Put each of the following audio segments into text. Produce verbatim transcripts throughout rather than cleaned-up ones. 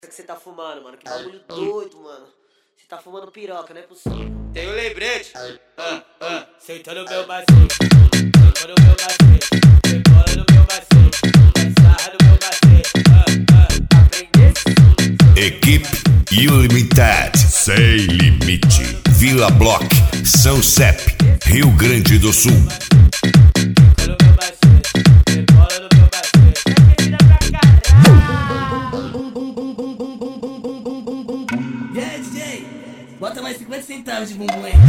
que você tá fumando, mano. Que bagulho doido, mano. Você tá fumando piroca, não é possível. Tem um lembrete. Ah, ah. Senta no meu macete. Senta no meu macete. Rebola no meu macete. Sarra no meu macete. Ah, ah. Aprendesse? Equipe Ilimited. Sem limite. Vila Block. São Sepp. Rio Grande do Sul. Senta no meu macete. Rebola no meu macete. Vira pra caralho. E aí, D J? Bota mais cinquenta centavos de bumbum aí.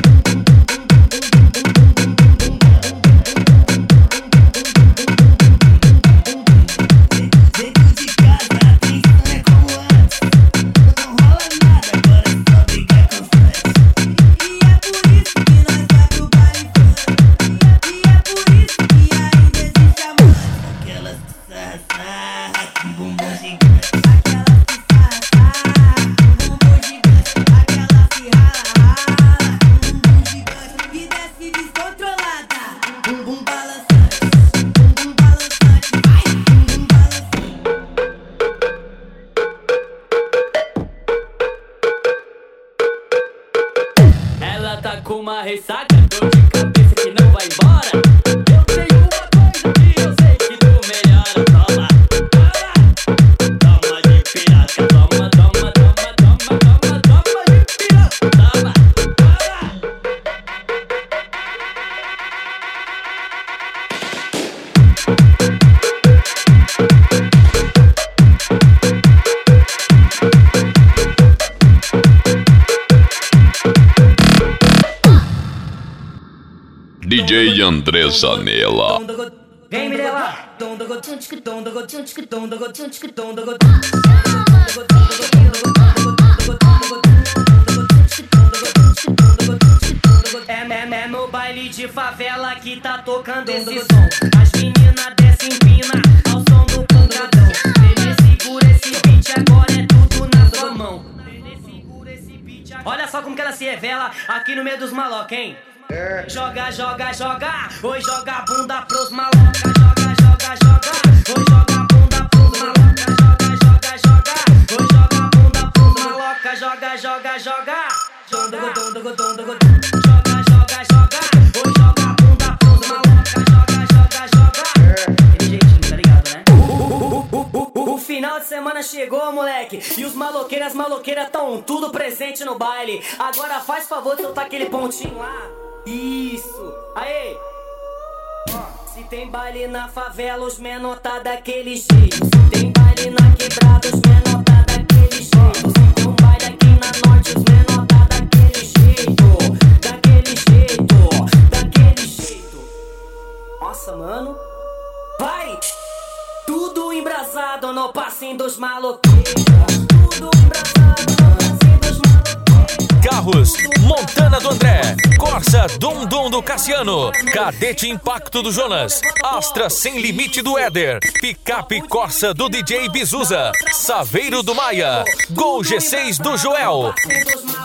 Dentro de casa a atenção é como antes. Não rola nada, agora é só brigar constante. E é por isso que nós vai pro baile funk. E é por isso que ainda existe amor. Aquelas que sarra, com bumbum gigante. Aquelas que sarra, com bumbum gigante. Aquela que rala, rala, com bumbum gigante. E desce descontrolada, bumbum balançante. Bumbum balançante, vai, bumbum balançante. Ela tá com uma ressaca, dor de cabeça que não vai embora. Eu tenho uma coisa que eu sei que tu melhora. Toma, toma, toma de piraca. Toma, toma, toma, toma, toma, toma de piraca. Toma, toma. D J André Zanella. Vem me levar. É, é, é no baile de favela que tá tocando esse som. As meninas descem empina ao som do pancadão. Ele segura esse beat, agora é tudo na sua mão. Ele segura esse beat, olha só como que ela se revela aqui no meio dos maloca, hein? Joga, joga, joga, oi, joga a bunda pros maloca. Joga, joga, joga, oi, joga a bunda pros maloca. Joga, joga, joga, oi, joga a bunda pros maloca. Joga, joga, joga, joga, joga, joga, joga, oi, joga a bunda pros maloca. Joga, joga, joga. Aquele jeitinho, tá ligado, né? O final de semana chegou, moleque, e os maloqueiros, as maloqueiras tão tudo presente no baile. Agora faz favor de soltar aquele pontinho lá. Isso, aê! Se tem baile na favela, os menor tá daquele jeito. Se tem baile na quebrada, os menor tá daquele jeito. Se tem um baile aqui na norte, os menor tá daquele jeito. Daquele jeito, daquele jeito. Nossa, mano. Vai! Tudo embrasado no passinho dos maloqueiros. Tudo embrasado no passinho dos maloqueiros. Carros, Montana do André, Corsa Dum Dum do Cassiano, Cadete Impacto do Jonas, Astra Sem Limite do Éder, Picape Corsa do D J Bizuza, Saveiro do Maia, Gol G seis do Joel.